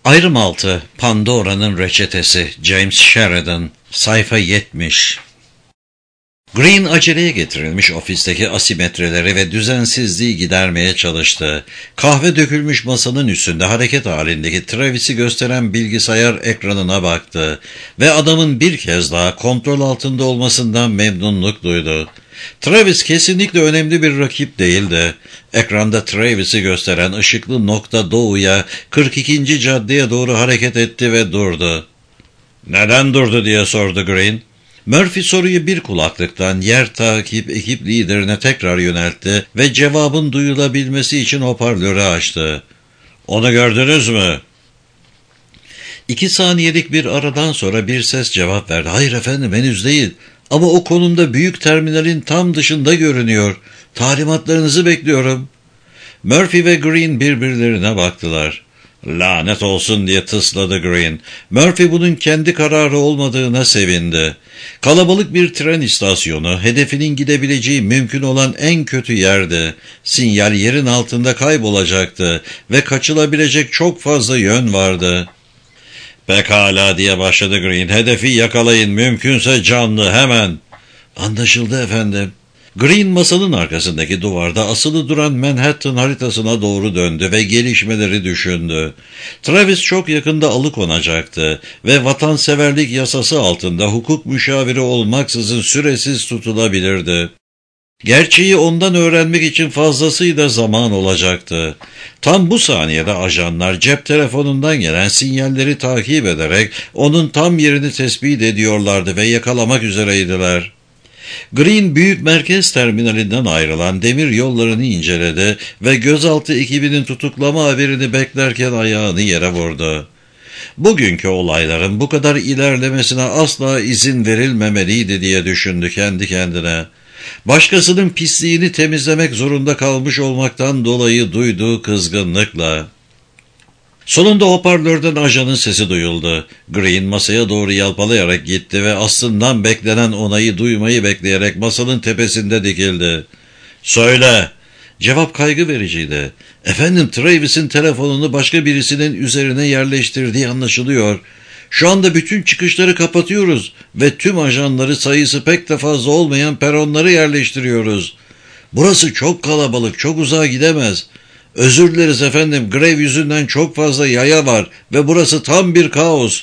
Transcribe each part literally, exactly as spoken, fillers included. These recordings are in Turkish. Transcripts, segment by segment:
Ayrım altı, Pandora'nın reçetesi, James Sheridan, sayfa yetmiş. Green aceleye getirilmiş ofisteki asimetrileri ve düzensizliği gidermeye çalıştı. Kahve dökülmüş masanın üstünde hareket halindeki Travis'i gösteren bilgisayar ekranına baktı ve adamın bir kez daha kontrol altında olmasından memnunluk duydu. Travis kesinlikle önemli bir rakip değildi. Ekranda Travis'i gösteren ışıklı nokta doğuya, kırk ikinci caddeye doğru hareket etti ve durdu. "Neden durdu?" diye sordu Green. Murphy soruyu bir kulaklıktan yer takip ekip liderine tekrar yöneltti ve cevabın duyulabilmesi için hoparlörü açtı. "Onu gördünüz mü?" İki saniyelik bir aradan sonra bir ses cevap verdi. "Hayır efendim, henüz değil. Ama o konumda büyük terminalin tam dışında görünüyor. Talimatlarınızı bekliyorum." Murphy ve Green birbirlerine baktılar. "Lanet olsun!" diye tısladı Green. Murphy bunun kendi kararı olmadığına sevindi. Kalabalık bir tren istasyonu, hedefinin gidebileceği mümkün olan en kötü yerdi. Sinyal yerin altında kaybolacaktı ve kaçılabilecek çok fazla yön vardı. "Pekala!" diye başladı Green. "Hedefi yakalayın, mümkünse canlı, hemen." "Anlaşıldı efendim." Green masanın arkasındaki duvarda asılı duran Manhattan haritasına doğru döndü ve gelişmeleri düşündü. Travis çok yakında alıkonacaktı ve vatanseverlik yasası altında hukuk müşaviri olmaksızın süresiz tutulabilirdi. Gerçeği ondan öğrenmek için fazlasıyla zaman olacaktı. Tam bu saniyede ajanlar cep telefonundan gelen sinyalleri takip ederek onun tam yerini tespit ediyorlardı ve yakalamak üzereydiler. Green büyük merkez terminalinden ayrılan demir yollarını inceledi ve gözaltı ekibinin tutuklama haberini beklerken ayağını yere vurdu. Bugünkü olayların bu kadar ilerlemesine asla izin verilmemeliydi diye düşündü kendi kendine. Başkasının pisliğini temizlemek zorunda kalmış olmaktan dolayı duyduğu kızgınlıkla. Sonunda hoparlörden ajanın sesi duyuldu. Green masaya doğru yalpalayarak gitti ve aslından beklenen onayı duymayı bekleyerek masanın tepesinde dikildi. "Söyle." Cevap kaygı vericiydi. "Efendim, Travis'in telefonunu başka birisinin üzerine yerleştirdiği anlaşılıyor. Şu anda bütün çıkışları kapatıyoruz ve tüm ajanları sayısı pek de fazla olmayan peronları yerleştiriyoruz. Burası çok kalabalık, çok uzağa gidemez. Özür dileriz efendim, grev yüzünden çok fazla yaya var ve burası tam bir kaos."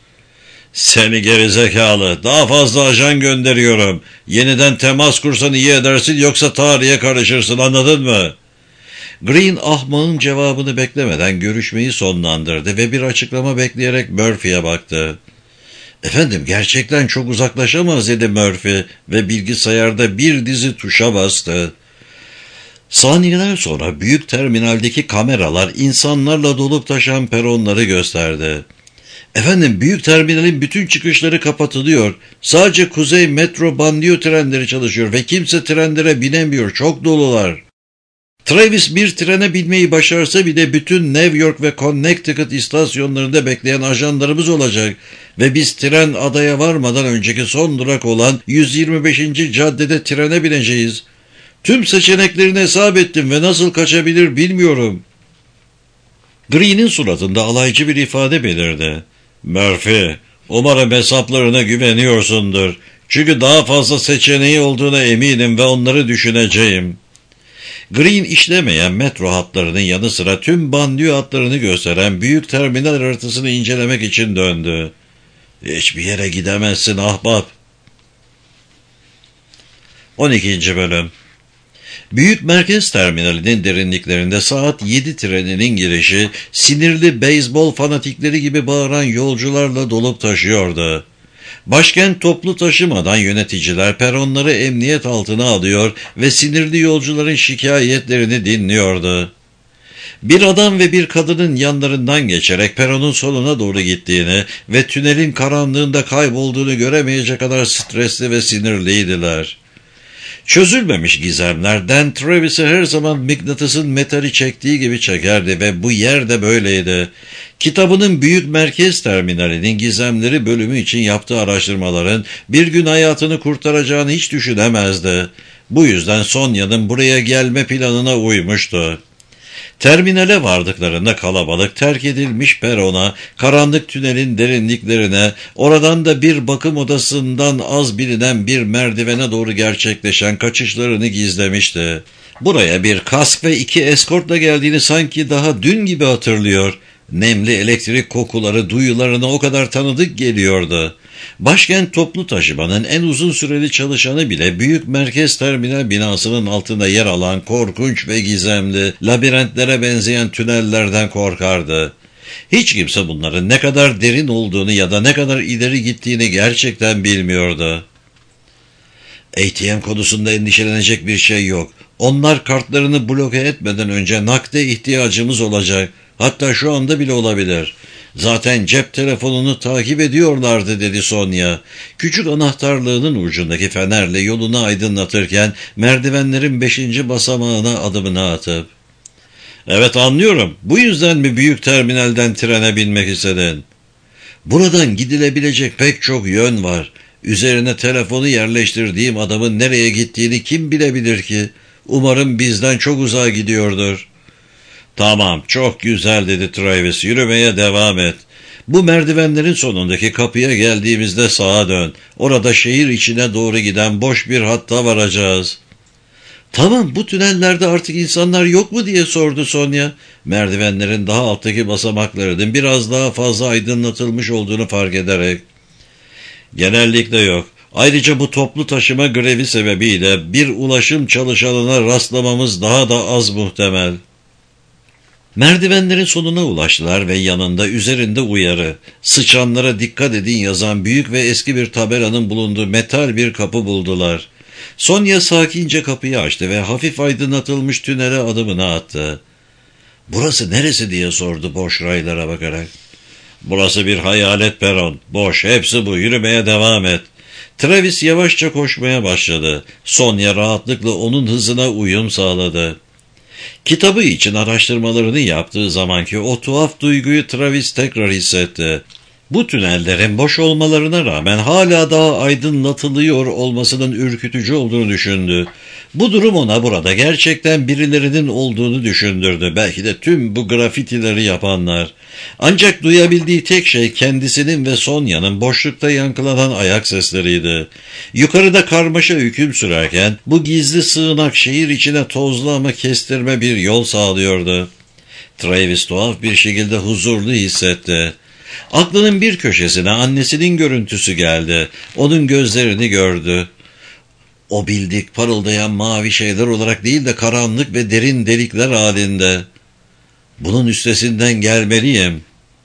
"Seni gerizekalı, daha fazla ajan gönderiyorum. Yeniden temas kursan iyi edersin, yoksa tarihe karışırsın, anladın mı?" Green ahmağın cevabını beklemeden görüşmeyi sonlandırdı ve bir açıklama bekleyerek Murphy'ye baktı. "Efendim, gerçekten çok uzaklaşamaz," dedi Murphy ve bilgisayarda bir dizi tuşa bastı. Saniyeler sonra büyük terminaldeki kameralar insanlarla dolup taşan peronları gösterdi. "Efendim, büyük terminalin bütün çıkışları kapatılıyor. Sadece kuzey metro banliyö trenleri çalışıyor ve kimse trenlere binemiyor. Çok dolular." Travis bir trene binmeyi başarsa bile bütün New York ve Connecticut istasyonlarında bekleyen ajanlarımız olacak ve biz tren adaya varmadan önceki son durak olan yüz yirmi beşinci caddede trene bineceğiz. Tüm seçeneklerini hesap ettim ve nasıl kaçabilir bilmiyorum." Green'in suratında alaycı bir ifade belirdi. "Murphy, umarım hesaplarına güveniyorsundur. Çünkü daha fazla seçeneği olduğuna eminim ve onları düşüneceğim." Green işlemeyen metro hatlarının yanı sıra tüm banliyö hatlarını gösteren büyük terminal haritasını incelemek için döndü. "Hiçbir yere gidemezsin ahbap." on ikinci bölüm. Büyük merkez terminalinin derinliklerinde saat yedi treninin girişi sinirli beyzbol fanatikleri gibi bağıran yolcularla dolup taşıyordu. Başkent toplu taşımadan yöneticiler peronları emniyet altına alıyor ve sinirli yolcuların şikayetlerini dinliyordu. Bir adam ve bir kadının yanlarından geçerek peronun sonuna doğru gittiğini ve tünelin karanlığında kaybolduğunu göremeyecek kadar stresli ve sinirliydiler. Çözülmemiş gizemler Dan Travis'i her zaman mıknatısın metali çektiği gibi çekerdi ve bu yer de böyleydi. Kitabının büyük merkez terminalinin gizemleri bölümü için yaptığı araştırmaların bir gün hayatını kurtaracağını hiç düşünemezdi. Bu yüzden Sonya'nın buraya gelme planına uymuştu. Terminale vardıklarında kalabalık terk edilmiş perona, karanlık tünelin derinliklerine, oradan da bir bakım odasından az bilinen bir merdivene doğru gerçekleşen kaçışlarını gizlemişti. Buraya bir kask ve iki eskortla geldiğini sanki daha dün gibi hatırlıyor. Nemli elektrik kokuları duyularına o kadar tanıdık geliyordu. Başkent toplu taşımanın en uzun süreli çalışanı bile büyük merkez terminal binasının altında yer alan korkunç ve gizemli, labirentlere benzeyen tünellerden korkardı. Hiç kimse bunların ne kadar derin olduğunu ya da ne kadar ileri gittiğini gerçekten bilmiyordu. A T M konusunda endişelenecek bir şey yok. Onlar kartlarını bloke etmeden önce nakde ihtiyacımız olacak. Hatta şu anda bile olabilir. Zaten cep telefonunu takip ediyorlardı, dedi Sonya. Küçük anahtarlığının ucundaki fenerle yolunu aydınlatırken merdivenlerin beşinci basamağına adımını atıp. Evet, anlıyorum. Bu yüzden mi büyük terminalden trene binmek istedin? Buradan gidilebilecek pek çok yön var. Üzerine telefonu yerleştirdiğim adamın nereye gittiğini kim bilebilir ki? Umarım bizden çok uzağa gidiyordur. Tamam, çok güzel, dedi Travis. Yürümeye devam et. Bu merdivenlerin sonundaki kapıya geldiğimizde sağa dön. Orada şehir içine doğru giden boş bir hatta varacağız. Tamam, bu tünellerde artık insanlar yok mu diye sordu Sonya. Merdivenlerin daha alttaki basamaklarının biraz daha fazla aydınlatılmış olduğunu fark ederek. Genellikle yok. Ayrıca bu toplu taşıma grevi sebebiyle bir ulaşım çalışanına rastlamamız daha da az muhtemel. Merdivenlerin sonuna ulaştılar ve yanında üzerinde uyarı, sıçanlara dikkat edin yazan büyük ve eski bir tabelanın bulunduğu metal bir kapı buldular. Sonya sakince kapıyı açtı ve hafif aydınlatılmış tünele adımını attı. Burası neresi diye sordu boş raylara bakarak. Burası bir hayalet peron. Boş, hepsi bu. Yürümeye devam et. Travis yavaşça koşmaya başladı. Sonya rahatlıkla onun hızına uyum sağladı. Kitabı için araştırmalarını yaptığı zamanki o tuhaf duyguyu Travis tekrar hissetti. Bu tünellerin boş olmalarına rağmen hala daha aydınlatılıyor olmasının ürkütücü olduğunu düşündü. Bu durum ona burada gerçekten birilerinin olduğunu düşündürdü. Belki de tüm bu grafitileri yapanlar. Ancak duyabildiği tek şey kendisinin ve Sonya'nın boşlukta yankılanan ayak sesleriydi. Yukarıda karmaşa hüküm sürerken bu gizli sığınak şehir içine tozlu ama kestirme bir yol sağlıyordu. Travis tuhaf bir şekilde huzurlu hissetti. Aklının bir köşesine annesinin görüntüsü geldi. Onun gözlerini gördü. O bildik parıldayan mavi şeyler olarak değil de karanlık ve derin delikler halinde. Bunun üstesinden gelmeliyim.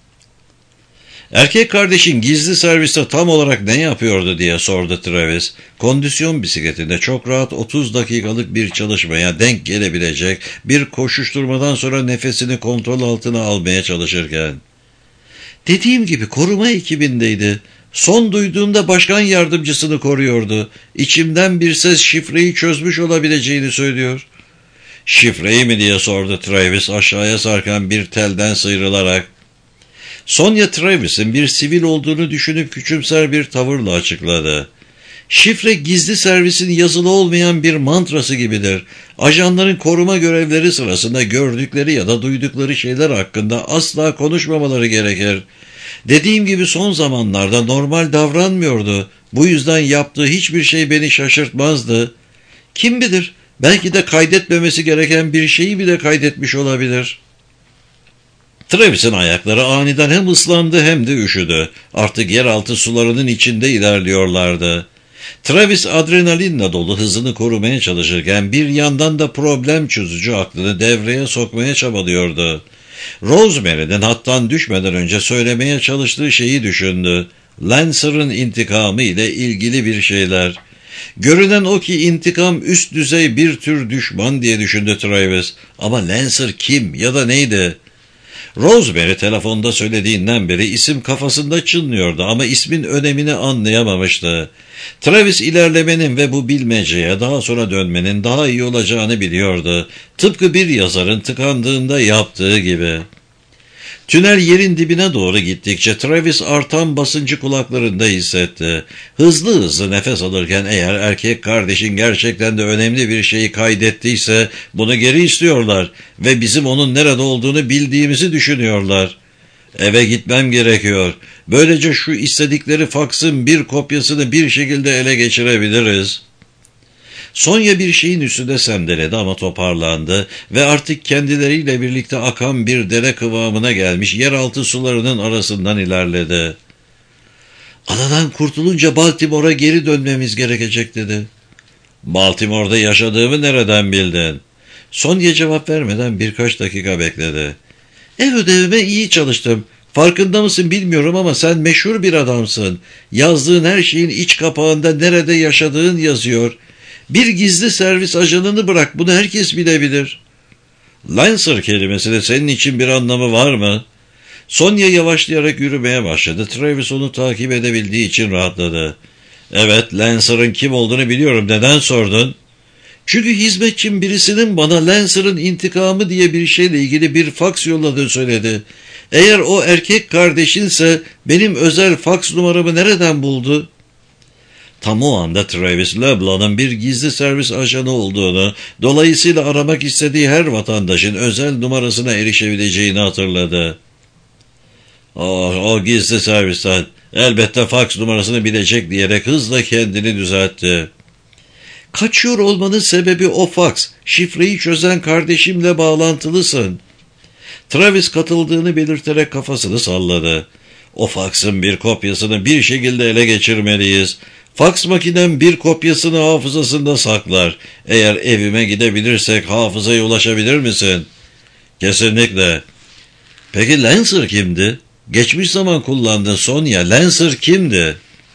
Erkek kardeşin gizli serviste tam olarak ne yapıyordu diye sordu Travis. Kondisyon bisikletinde çok rahat otuz dakikalık bir çalışmaya denk gelebilecek bir koşuşturmadan sonra nefesini kontrol altına almaya çalışırken. Dediğim gibi koruma ekibindeydi. Son duyduğumda başkan yardımcısını koruyordu. İçimden bir ses şifreyi çözmüş olabileceğini söylüyor. Şifreyi mi diye sordu Travis aşağıya sarkan bir telden sıyrılarak. Sonya Travis'in bir sivil olduğunu düşünüp küçümser bir tavırla açıkladı. Şifre gizli servisin yazılı olmayan bir mantrası gibidir. Ajanların koruma görevleri sırasında gördükleri ya da duydukları şeyler hakkında asla konuşmamaları gerekir. Dediğim gibi son zamanlarda normal davranmıyordu. Bu yüzden yaptığı hiçbir şey beni şaşırtmazdı. Kim bilir, belki de kaydetmemesi gereken bir şeyi bile kaydetmiş olabilir. Travis'in ayakları aniden hem ıslandı hem de üşüdü. Artık yeraltı sularının içinde ilerliyorlardı. Travis adrenalinle dolu hızını korumaya çalışırken bir yandan da problem çözücü aklını devreye sokmaya çabalıyordu. Rosemary'nin hattan düşmeden önce söylemeye çalıştığı şeyi düşündü. Lancer'ın intikamı ile ilgili bir şeyler. Görünen o ki intikam üst düzey bir tür düşman diye düşündü Travis. Ama Lancer kim ya da neydi? Rosemary telefonda söylediğinden beri isim kafasında çınlıyordu ama ismin önemini anlayamamıştı. Travis ilerlemenin ve bu bilmeceye daha sonra dönmenin daha iyi olacağını biliyordu. Tıpkı bir yazarın tıkandığında yaptığı gibi. Tünel yerin dibine doğru gittikçe Travis artan basıncı kulaklarında hissetti. Hızlı hızlı nefes alırken eğer erkek kardeşin gerçekten de önemli bir şeyi kaydettiyse bunu geri istiyorlar ve bizim onun nerede olduğunu bildiğimizi düşünüyorlar. Eve gitmem gerekiyor. Böylece şu istedikleri faksın bir kopyasını bir şekilde ele geçirebiliriz. Sonya bir şeyin üstünde sendeledi ama toparlandı ve artık kendileriyle birlikte akan bir dere kıvamına gelmiş yeraltı sularının arasından ilerledi. Adadan kurtulunca Baltimore'a geri dönmemiz gerekecek dedi. Baltimore'da yaşadığımı nereden bildin? Sonya cevap vermeden birkaç dakika bekledi. Ev ödevime iyi çalıştım. Farkında mısın bilmiyorum ama sen meşhur bir adamsın. Yazdığın her şeyin iç kapağında nerede yaşadığın yazıyor. Bir gizli servis ajanını bırak, bunu herkes bilebilir. Lancer kelimesinin senin için bir anlamı var mı? Sonya yavaşlayarak yürümeye başladı. Travis onu takip edebildiği için rahatladı. Evet, Lancer'ın kim olduğunu biliyorum. Neden sordun? Çünkü hizmetçim birisinin bana Lancer'ın intikamı diye bir şeyle ilgili bir faks yolladığını söyledi. Eğer o erkek kardeşinse benim özel faks numaramı nereden buldu? Tam o anda Travis LeBlanc'ın bir gizli servis ajanı olduğunu, dolayısıyla aramak istediği her vatandaşın özel numarasına erişebileceğini hatırladı. Oh, o gizli servisten elbette faks numarasını bilecek diyerek hızla kendini düzeltti. Kaçıyor olmanın sebebi o faks. Şifreyi çözen kardeşimle bağlantılısın. Travis katıldığını belirterek kafasını salladı. O faksın bir kopyasını bir şekilde ele geçirmeliyiz. Faks makinem bir kopyasını hafızasında saklar. Eğer evime gidebilirsek hafızaya ulaşabilir misin? Kesinlikle. Peki Lancer kimdi? Geçmiş zaman kullandığın Sonya, Lancer kimdi?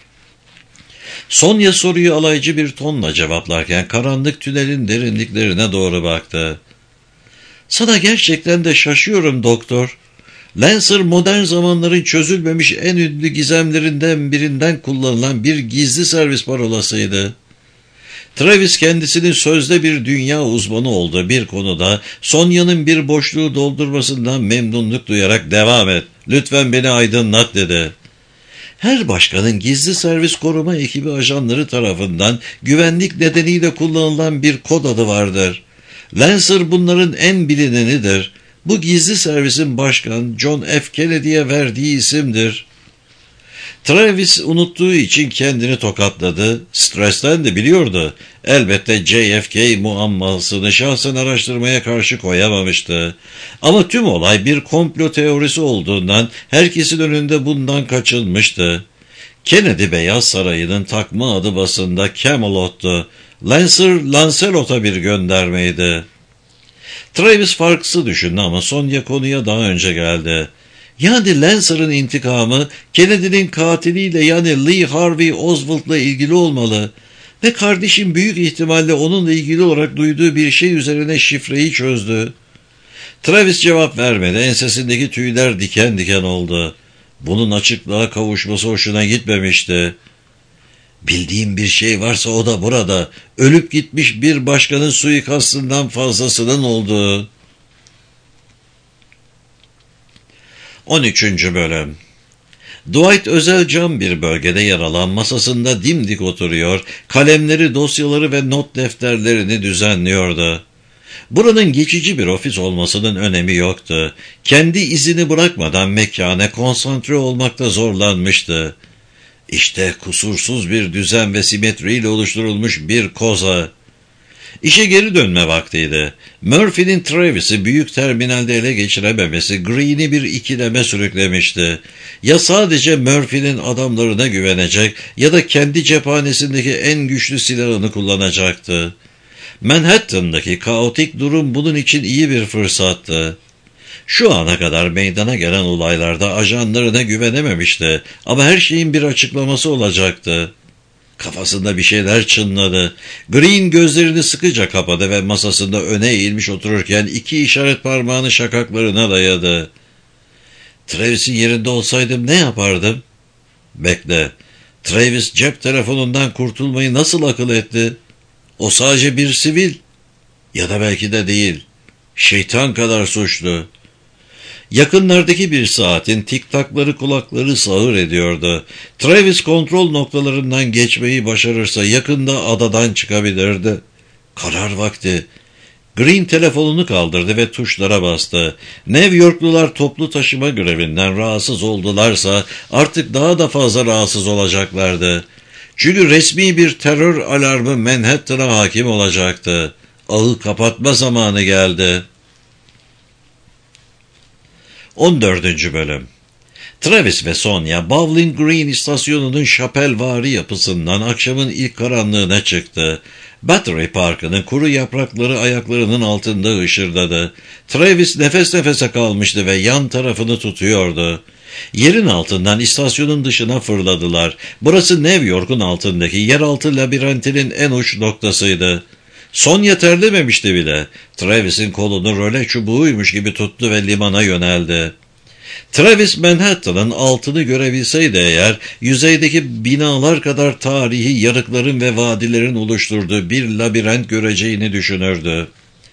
Sonya soruyu alaycı bir tonla cevaplarken karanlık tünelin derinliklerine doğru baktı. Sana gerçekten de şaşıyorum doktor. Lancer modern zamanların çözülmemiş en ünlü gizemlerinden birinden kullanılan bir gizli servis parolasıydı. Travis kendisinin sözde bir dünya uzmanı olduğu bir konuda Sonya'nın bir boşluğu doldurmasından memnunluk duyarak devam et. Lütfen beni aydınlat dedi. Her başkanın gizli servis koruma ekibi ajanları tarafından güvenlik nedeniyle kullanılan bir kod adı vardır. Lancer bunların en bilinenidir. Bu gizli servisin başkan John F. Kennedy'ye verdiği isimdir. Travis unuttuğu için kendini tokatladı. Stresten de biliyordu. Elbette J F K muammasını şahsen araştırmaya karşı koyamamıştı. Ama tüm olay bir komplo teorisi olduğundan herkesin önünde bundan kaçınmıştı. Kennedy Beyaz Sarayı'nın takma adı basında Camelot'tu. Lancer, Lancelot'a bir göndermeydi. Travis farksız düşündü ama Sonya konuya daha önce geldi. Yani Lancer'ın intikamı Kennedy'nin katiliyle yani Lee Harvey Oswald'la ilgili olmalı ve kardeşim büyük ihtimalle onunla ilgili olarak duyduğu bir şey üzerine şifreyi çözdü. Travis cevap vermedi. Ensesindeki tüyler diken diken oldu. Bunun açıklığa kavuşması hoşuna gitmemişti. Bildiğim bir şey varsa o da burada. Ölüp gitmiş bir başkanın suikastından fazlasının olduğu. on üçüncü Bölüm. Dwight özel cam bir bölgede yer alan masasında dimdik oturuyor, kalemleri, dosyaları ve not defterlerini düzenliyordu. Buranın geçici bir ofis olmasının önemi yoktu. Kendi izini bırakmadan mekâne konsantre olmakta zorlanmıştı. İşte kusursuz bir düzen ve simetriyle oluşturulmuş bir koza. İşe geri dönme vaktiydi. Murphy'nin Travis'i büyük terminalde ele geçirememesi Green'i bir ikileme sürüklemişti. Ya sadece Murphy'nin adamlarına güvenecek ya da kendi cephanesindeki en güçlü silahını kullanacaktı. Manhattan'daki kaotik durum bunun için iyi bir fırsattı. Şu ana kadar meydana gelen olaylarda ajanlarına güvenememişti ama her şeyin bir açıklaması olacaktı. Kafasında bir şeyler çınladı. Green gözlerini sıkıca kapadı ve masasında öne eğilmiş otururken iki işaret parmağını şakaklarına dayadı. Travis'in yerinde olsaydım ne yapardım? Bekle. Travis cep telefonundan kurtulmayı nasıl akıl etti? O sadece bir sivil. Ya da belki de değil. Şeytan kadar suçlu. Yakınlardaki bir saatin tiktakları kulakları sağır ediyordu. Travis kontrol noktalarından geçmeyi başarırsa yakında adadan çıkabilirdi. Karar vakti. Green telefonunu kaldırdı ve tuşlara bastı. New Yorklular toplu taşıma görevinden rahatsız oldularsa artık daha da fazla rahatsız olacaklardı. Çünkü resmi bir terör alarmı Manhattan'a hakim olacaktı. Ağı kapatma zamanı geldi. on dördüncü Bölüm. Travis ve Sonya, Bowling Green istasyonunun şapelvari yapısından akşamın ilk karanlığına çıktı. Battery Park'ının kuru yaprakları ayaklarının altında ışırdadı. Travis nefes nefese kalmıştı ve yan tarafını tutuyordu. Yerin altından istasyonun dışına fırladılar. Burası New York'un altındaki yeraltı labirentinin en uç noktasıydı. Sonya terlememişti bile. Travis'in kolunu röle çubuğuymuş gibi tuttu ve limana yöneldi. Travis Manhattan'ın altını görebilseydi eğer, yüzeydeki binalar kadar tarihi yarıkların ve vadilerin oluşturduğu bir labirent göreceğini düşünürdü.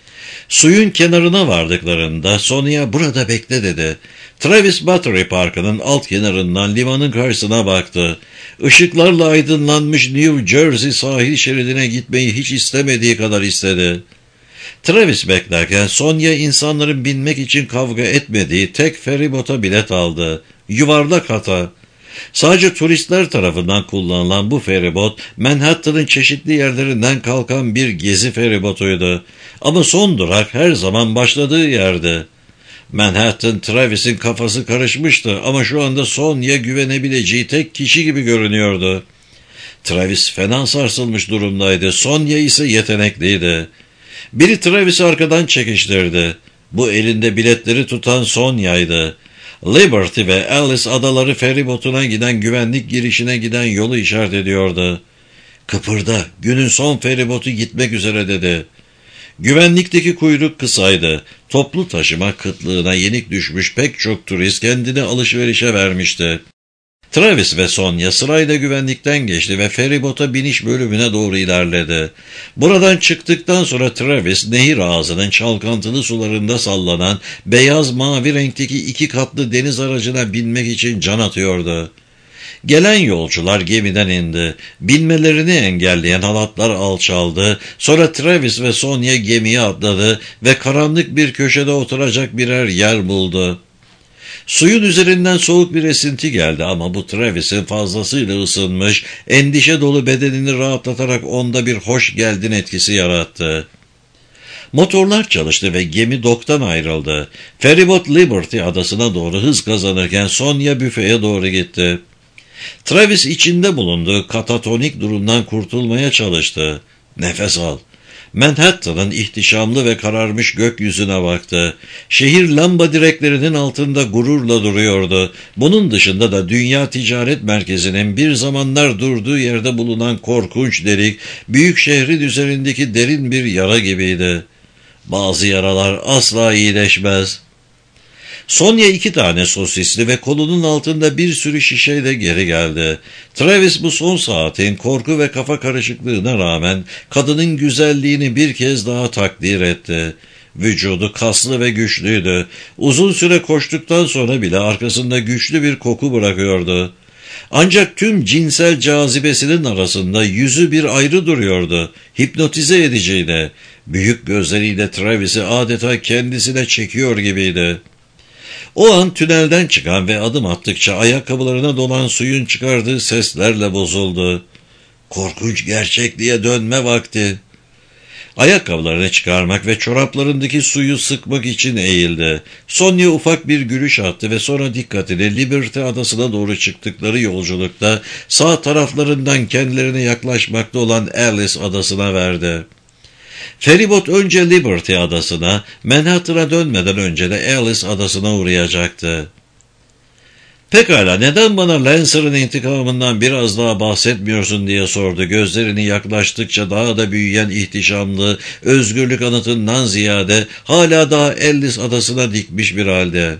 Suyun kenarına vardıklarında Sonya burada bekle dedi. Travis Battery Park'ının alt kenarından limanın karşısına baktı. Işıklarla aydınlanmış New Jersey sahil şeridine gitmeyi hiç istemediği kadar istedi. Travis beklerken Sonya insanların binmek için kavga etmediği tek feribota bilet aldı. Yuvarlak hata. Sadece turistler tarafından kullanılan bu feribot Manhattan'ın çeşitli yerlerinden kalkan bir gezi feribotuydu. Ama son durak her zaman başladığı yerdi. Manhattan, Travis'in kafası karışmıştı ama şu anda Sonya güvenebileceği tek kişi gibi görünüyordu. Travis fena sarsılmış durumdaydı. Sonya ise yetenekliydi. Biri Travis'i arkadan çekiştirdi. Bu elinde biletleri tutan Sonya'ydı. Liberty ve Alice adaları feribotuna giden güvenlik girişine giden yolu işaret ediyordu. "Kıpırda, günün son feribotu gitmek üzere" dedi. Güvenlikteki kuyruk kısaydı. Toplu taşıma kıtlığına yenik düşmüş pek çok turist kendini alışverişe vermişti. Travis ve Sonya sırayla güvenlikten geçti ve feribota biniş bölümüne doğru ilerledi. Buradan çıktıktan sonra Travis, nehir ağzının çalkantılı sularında sallanan beyaz mavi renkteki iki katlı deniz aracına binmek için can atıyordu. Gelen yolcular gemiden indi. Binmelerini engelleyen halatlar alçaldı. Sonra Travis ve Sonya gemiye atladı ve karanlık bir köşede oturacak birer yer buldu. Suyun üzerinden soğuk bir esinti geldi ama bu Travis'in fazlasıyla ısınmış, endişe dolu bedenini rahatlatarak onda bir hoş geldin etkisi yarattı. Motorlar çalıştı ve gemi doktan ayrıldı. Feribot Liberty adasına doğru hız kazanırken Sonya büfeye doğru gitti. Travis içinde bulunduğu katatonik durumdan kurtulmaya çalıştı. Nefes al. Manhattan'ın ihtişamlı ve kararmış gökyüzüne baktı. Şehir lamba direklerinin altında gururla duruyordu. Bunun dışında da dünya ticaret merkezinin bir zamanlar durduğu yerde bulunan korkunç delik, büyük şehrin üzerindeki derin bir yara gibiydi. Bazı yaralar asla iyileşmez. Sonya iki tane sosisli ve kolunun altında bir sürü şişeyle geri geldi. Travis bu son saatin korku ve kafa karışıklığına rağmen kadının güzelliğini bir kez daha takdir etti. Vücudu kaslı ve güçlüydü. Uzun süre koştuktan sonra bile arkasında güçlü bir koku bırakıyordu. Ancak tüm cinsel cazibesinin arasında yüzü bir ayrı duruyordu. Hipnotize ediciydi. Büyük gözleriyle Travis'i adeta kendisine çekiyor gibiydi. O an tünelden çıkan ve adım attıkça ayakkabılarına dolan suyun çıkardığı seslerle bozuldu. Korkunç gerçekliğe dönme vakti. Ayakkabılarını çıkarmak ve çoraplarındaki suyu sıkmak için eğildi. Sonya ufak bir gülüş attı ve sonra dikkatini Liberty adasına doğru çıktıkları yolculukta sağ taraflarından kendilerine yaklaşmakta olan Alice adasına verdi. Feribot önce Liberty adasına, Manhattan'a dönmeden önce de Alice adasına uğrayacaktı. "Pekala, neden bana Lancer'ın intikamından biraz daha bahsetmiyorsun?" diye sordu. Gözlerini yaklaştıkça daha da büyüyen ihtişamlı, özgürlük anıtından ziyade hala daha Alice adasına dikmiş bir halde.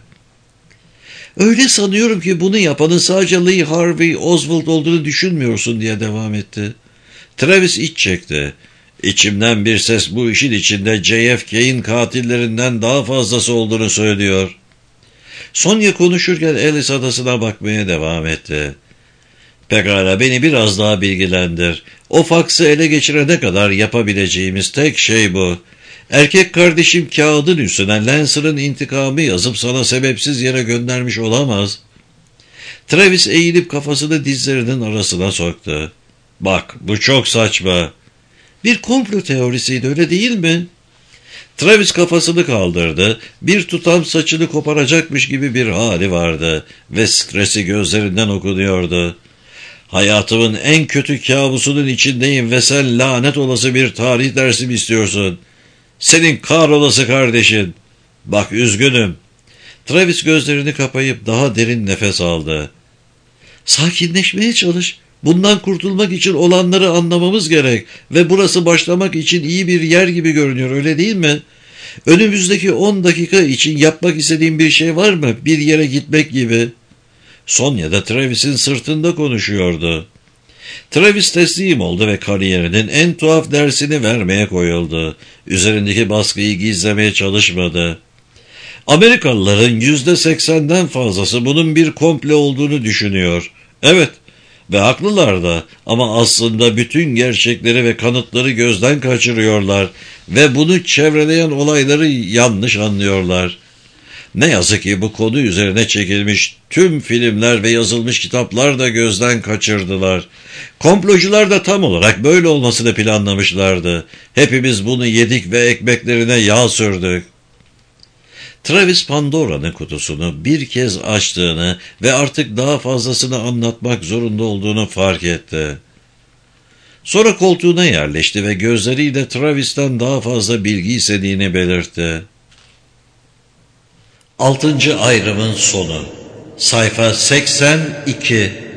"Öyle sanıyorum ki bunu yapanın sadece Lee Harvey Oswald olduğunu düşünmüyorsun" diye devam etti. Travis iç çekti. "İçimden bir ses bu işin içinde J F K'in katillerinden daha fazlası olduğunu söylüyor." Sonya konuşurken Ellis adasına bakmaya devam etti. Pekala, beni biraz daha bilgilendir. O faksı ele geçirene kadar yapabileceğimiz tek şey bu. Erkek kardeşim kağıdın üstüne Lancer'ın intikamı yazıp sana sebepsiz yere göndermiş olamaz. Travis eğilip kafasını dizlerinin arasına soktu. Bak, bu çok saçma. Bir komplo teorisiydi, öyle değil mi? Travis kafasını kaldırdı. Bir tutam saçını koparacakmış gibi bir hali vardı ve stresi gözlerinden okunuyordu. Hayatımın en kötü kabusunun içindeyim ve sen lanet olası bir tarih dersi mi istiyorsun? Senin kahrolası kardeşin. Bak, üzgünüm. Travis gözlerini kapayıp daha derin nefes aldı. Sakinleşmeye çalış. Bundan kurtulmak için olanları anlamamız gerek ve burası başlamak için iyi bir yer gibi görünüyor, öyle değil mi? Önümüzdeki on dakika için yapmak istediğin bir şey var mı? Bir yere gitmek gibi. Sonya da Travis'in sırtında konuşuyordu. Travis teslim oldu ve kariyerinin en tuhaf dersini vermeye koyuldu. Üzerindeki baskıyı gizlemeye çalışmadı. Amerikalıların yüzde seksenden fazlası bunun bir komple olduğunu düşünüyor. Evet, ve haklılar da, ama aslında bütün gerçekleri ve kanıtları gözden kaçırıyorlar ve bunu çevreleyen olayları yanlış anlıyorlar. Ne yazık ki bu konu üzerine çekilmiş tüm filmler ve yazılmış kitaplar da gözden kaçırdılar. Komplocular da tam olarak böyle olmasını planlamışlardı. Hepimiz bunu yedik ve ekmeklerine yağ sürdük. Travis Pandora'nın kutusunu bir kez açtığını ve artık daha fazlasını anlatmak zorunda olduğunu fark etti. Sonra koltuğuna yerleşti ve gözleriyle Travis'ten daha fazla bilgi istediğini belirtti. Altıncı ayrımın sonu. Sayfa seksen iki.